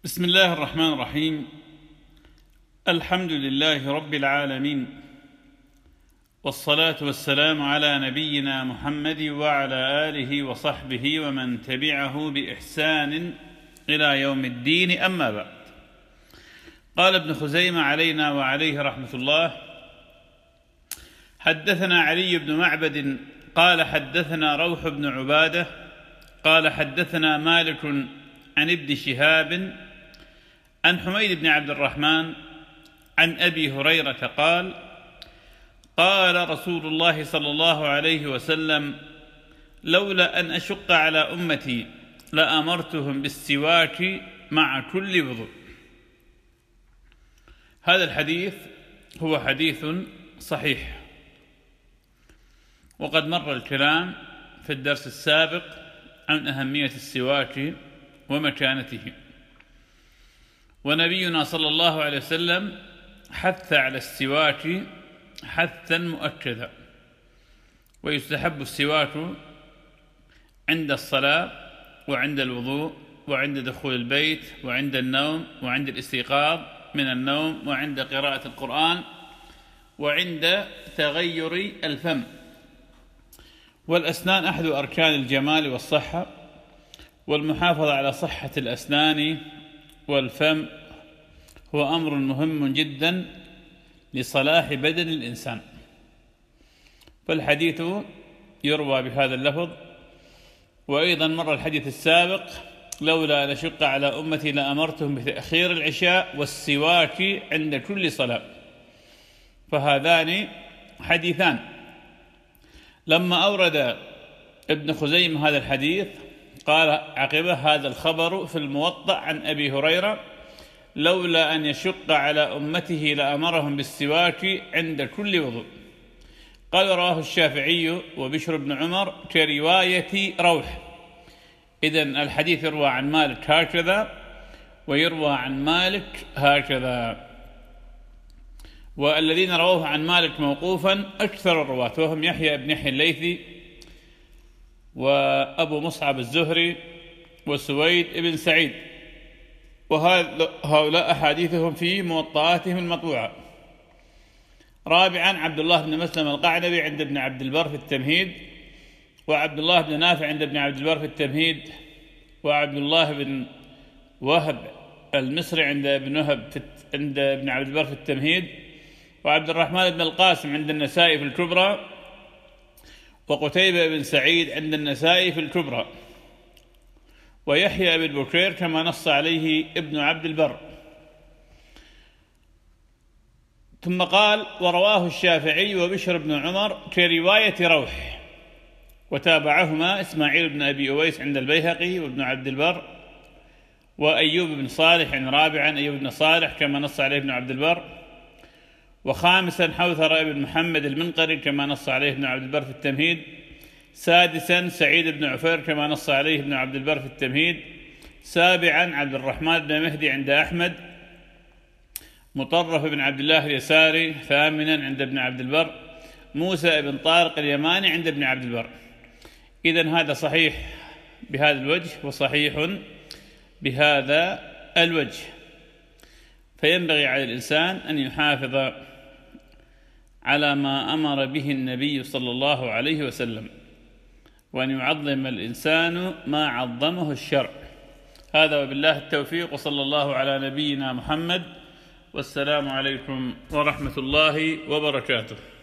بسم الله الرحمن الرحيم. الحمد لله رب العالمين، والصلاة والسلام على نبينا محمد وعلى آله وصحبه ومن تبعه بإحسان إلى يوم الدين، أما بعد. قال ابن خزيمة علينا وعليه رحمة الله: حدثنا علي بن معبد قال حدثنا روح بن عبادة قال حدثنا مالك عن ابن شهاب عن حميد بن عبد الرحمن عن أبي هريرة قال: قال رسول الله صلى الله عليه وسلم: لولا أن أشق على أمتي لأمرتهم بالسواك مع كل وضوء. هذا الحديث هو حديث صحيح، وقد مر الكلام في الدرس السابق عن أهمية السواك ومكانته، ونبينا صلى الله عليه وسلم حث على السواك حثا مؤكدا، ويستحب السواك عند الصلاة وعند الوضوء وعند دخول البيت وعند النوم وعند الاستيقاظ من النوم وعند قراءة القرآن وعند تغير الفم. والأسنان أحد أركان الجمال والصحة، والمحافظة على صحة الأسنان والفم هو أمر مهم جدا لصلاح بدن الإنسان. فالحديث يروى بهذا اللفظ. وأيضا مر الحديث السابق: لولا أن أشق على أمتي لأمرتهم بتأخير العشاء والسواك عند كل صلاة. فهذان حديثان. لما أورد ابن خزيمة هذا الحديث قال عقبه: هذا الخبر في الموطأ عن أبي هريرة: لولا أن يشق على أمته لأمرهم بالسواك عند كل وضوء. قال: رواه الشافعي وبشر بن عمر كرواية روح. إذن الحديث يروى عن مالك هكذا ويروى عن مالك هكذا. والذين رووه عن مالك موقوفا أكثر الرواة، وهم يحيى بن يحيى الليثي وأبو مصعب الزهري وسويد بن سعيد، وهؤلاء أحاديثهم في موطئاتهم المطبوعة. رابعا عبد الله بن مسلم القعنبي عند ابن عبد البر في التمهيد، وعبد الله بن نافع عند ابن عبد البر في التمهيد، وعبد الله بن وهب المصري عند ابن عبد البر في التمهيد، وعبد الرحمن بن القاسم عند النسائي في الكبرى، وقتيبة بن سعيد عند النسائي في الكبرى، ويحيى بن بكير كما نص عليه ابن عبد البر. ثم قال: ورواه الشافعي وبشر بن عمر كرواية روح، وتابعهما إسماعيل بن أبي أويس عند البيهقي وابن عبد البر، وأيوب بن صالح رابعا أيوب بن صالح كما نص عليه ابن عبد البر، وخامسا حوثر بن محمد المنقري كما نص عليه ابن عبد البر في التمهيد، سادسا سعيد بن عفير كما نص عليه ابن عبد البر في التمهيد، سابعا عبد الرحمن بن مهدي عند أحمد، مطرف بن عبد الله اليساري ثامنا عند ابن عبد البر، موسى بن طارق اليماني عند ابن عبد البر. إذن هذا صحيح بهذا الوجه وصحيح بهذا الوجه. فينبغي على الإنسان أن يحافظ على ما أمر به النبي صلى الله عليه وسلم، وأن يعظم الإنسان ما عظمه الشرع. هذا وبالله التوفيق، وصلى الله على نبينا محمد، والسلام عليكم ورحمة الله وبركاته.